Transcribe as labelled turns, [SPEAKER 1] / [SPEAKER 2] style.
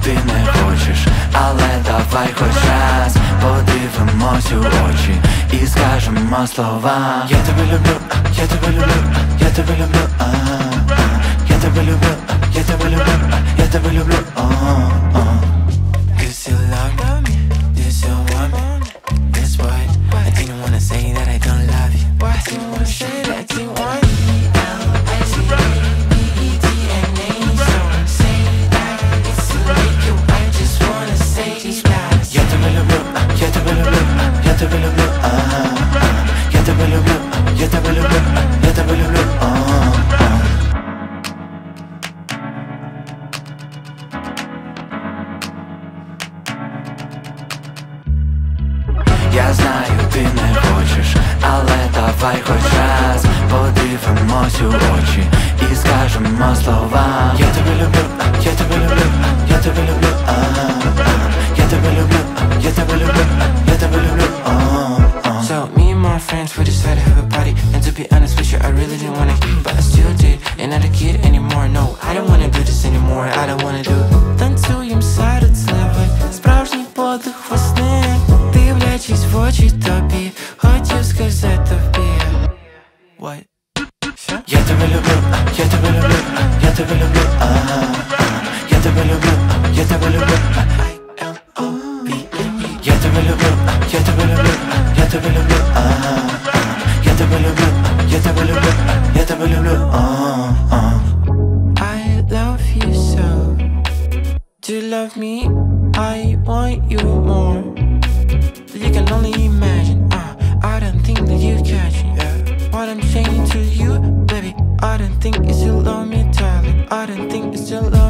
[SPEAKER 1] ти не хочеш, але давай хоч раз подивимось у очі і скажемо слова. Я тебе люблю, я тебе люблю, я тебе люблю, я тебе люблю, я тебе люблю, я тебе люблю.
[SPEAKER 2] Cause you love me, this you want me. Guess what? I didn't wanna say that I don't love you. Why do you wanna say that you want me? L-I-C-E-D-N-A. So say that it's too late. You, I just wanna say these guys.
[SPEAKER 1] Я тебе люблю, я тебе люблю, я тебе люблю, я тебе люблю, я тебе люблю, я тебе люблю. Я знаю, ти не хочеш, але давай хоч раз подивимось у очі і скажемо слова. Я тебе люблю, я тебе люблю, я тебе люблю, я тебе люблю, я тебе люблю, я тебе люблю.
[SPEAKER 2] So me and my friends, we decided to have a party. And to be honest with you, I really didn't wanna, but I still did. And not a kid anymore, no, I don't wanna do this anymore. I don't wanna do. Танцюєм серед сливи, справжній подих весни. Дивлячись в очі тобі, хотів сказати тобі. What?
[SPEAKER 1] Я тебе люблю, я тебе люблю, я тебе люблю, я тебе люблю, я тебе люблю. Я тебе люблю, я тебе люблю, я тебе люблю, я тебе люблю, я тебе люблю, я тебе люблю.
[SPEAKER 2] I love you so. Do you love me? I want you more. You can only imagine. I don't think that you catch me. What I'm saying to you, baby, I don't think it's you love me, darling. I don't think it's you love